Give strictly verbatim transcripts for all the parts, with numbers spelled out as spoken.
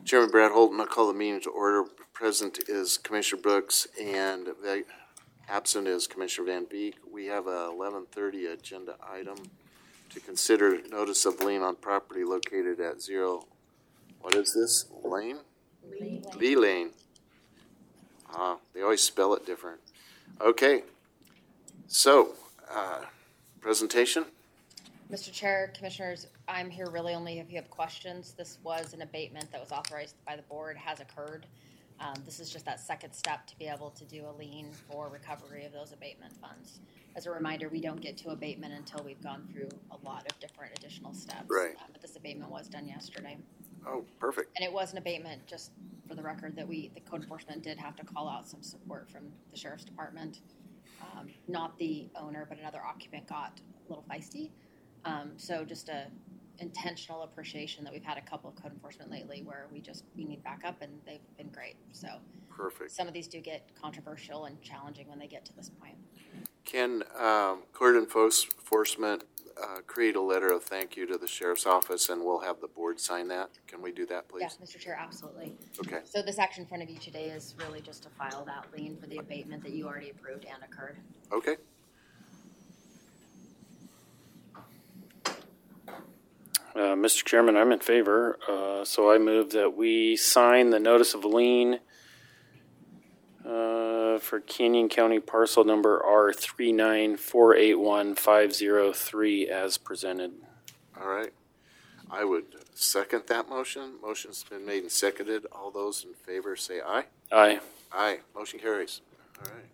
Chairman Brad Holton, I'll call the meeting to order. Present is Commissioner Brooks and the absent is Commissioner Van Beek. We have a eleven thirty agenda item to consider notice of lien on property located at zero, what is this, Lane? Lee. Lee Lane. Ah, they always spell it different. Okay, so, uh, presentation? Mister Chair, Commissioners, I'm here really only if you have questions. This was an abatement that was authorized by the board, has occurred. Um, this is just that second step to be able to do a lien for recovery of those abatement funds. As a reminder, we don't get to abatement until we've gone through a lot of different additional steps. Right. Uh, but this abatement was done yesterday. Oh, perfect. And it was an abatement, just for the record, that we, the code enforcement did have to call out some support from the Sheriff's Department. Um, not the owner, but another occupant got a little feisty. Um, so just a intentional appreciation that we've had a couple of code enforcement lately where we just, we need backup and they've been great. So Perfect. Some of these do get controversial and challenging when they get to this point. Can um, court enforcement uh, create a letter of thank you to the Sheriff's Office and we'll have the board sign that? Can we do that, please? Yes, Mister Chair, absolutely. Okay. So this action in front of you today is really just to file that lien for the abatement that you already approved and occurred. Okay. Uh, Mister Chairman, I'm in favor, uh, so I move that we sign the notice of lien uh, for Canyon County parcel number R three nine four eight one five zero three as presented. All right. I would second that motion. Motion's been made and seconded. All those in favor say aye. Aye. Aye. Motion carries. All right.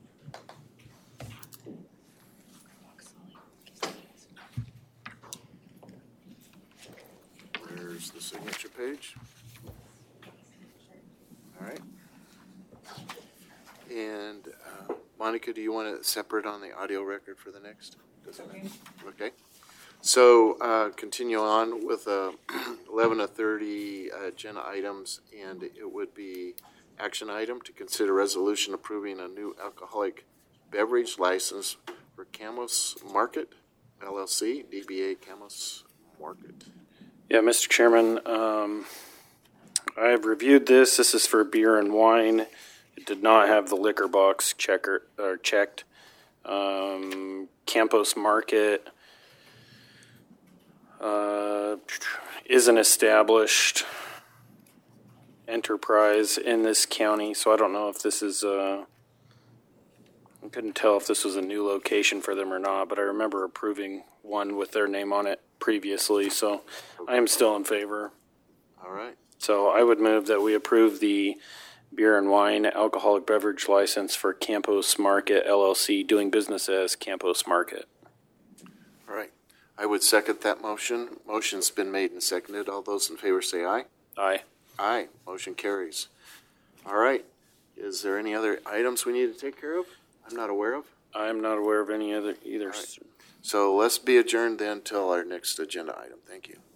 Where's the signature page? All right. And uh, Monica, do you want to separate on the audio record for the next? Does it matter? Okay. So uh, continue on with uh, eleven to thirty uh, agenda items, and it would be action item to consider resolution approving a new alcoholic beverage license for Camos Market L L C, D B A Camos Market. Yeah, Mister Chairman, um, I have reviewed this. This is for beer and wine. It did not have the liquor box checker or checked. Um, Campos Market uh, is an established enterprise in this county, so I don't know if this is. Uh, I couldn't tell if this was a new location for them or not, but I remember approving one with their name on it previously, so I am still in favor. All right. So I would move that we approve the beer and wine alcoholic beverage license for Campos Market L L C, doing business as Campos Market. All right. I would second that motion. Motion's been made and seconded. All those in favor say aye. Aye. Aye. Motion carries. All right. Is there any other items we need to take care of? I'm not aware of. I'm not aware of any other either. All right. So let's be adjourned then till our next agenda item. Thank you.